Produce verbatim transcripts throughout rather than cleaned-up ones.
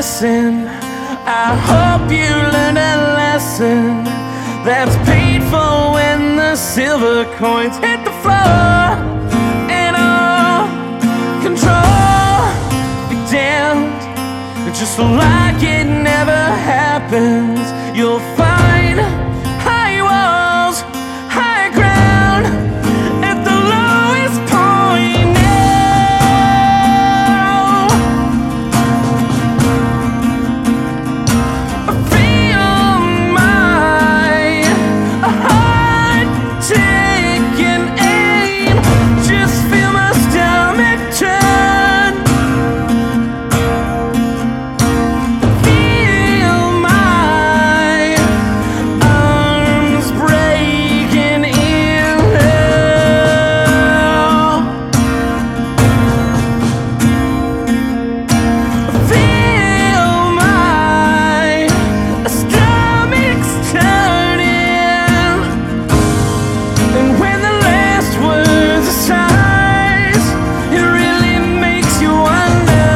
listen. I hope you learned a lesson that's paid for when the silver coins hit the floor. And all control be damned, just like it never happens. You'll find high walls, high ground at the lowest point now. I feel my heart taking aim, just feel my stomach turn. Feel my arms breaking in hell. Feel my stomach's turning. And when the last words are sighs, it really makes you wonder.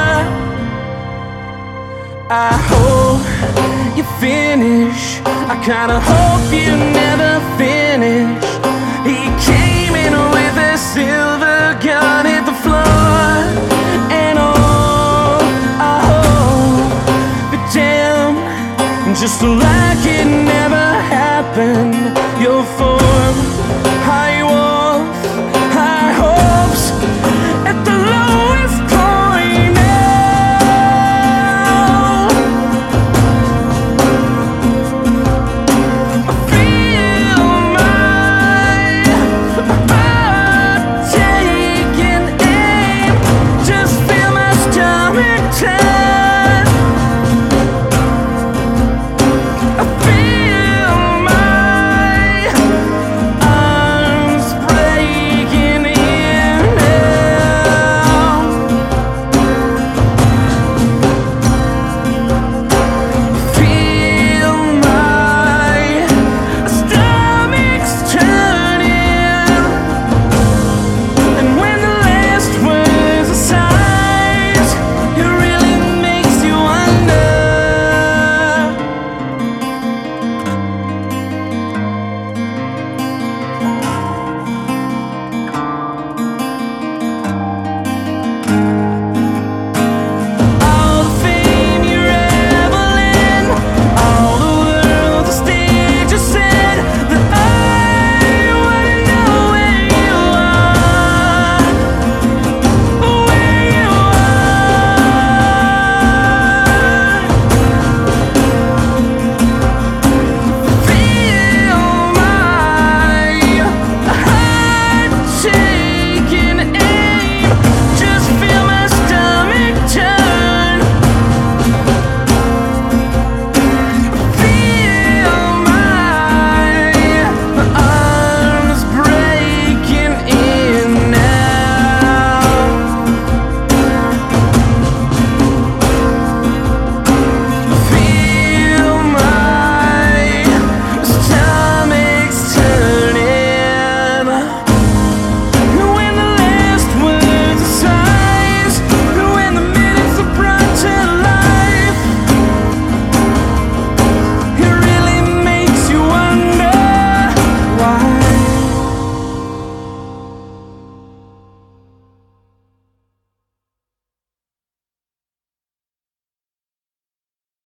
I hope you finish. I kinda hope you never finish. He came in with a silver gun, hit the floor, and all I hope, but damn, just like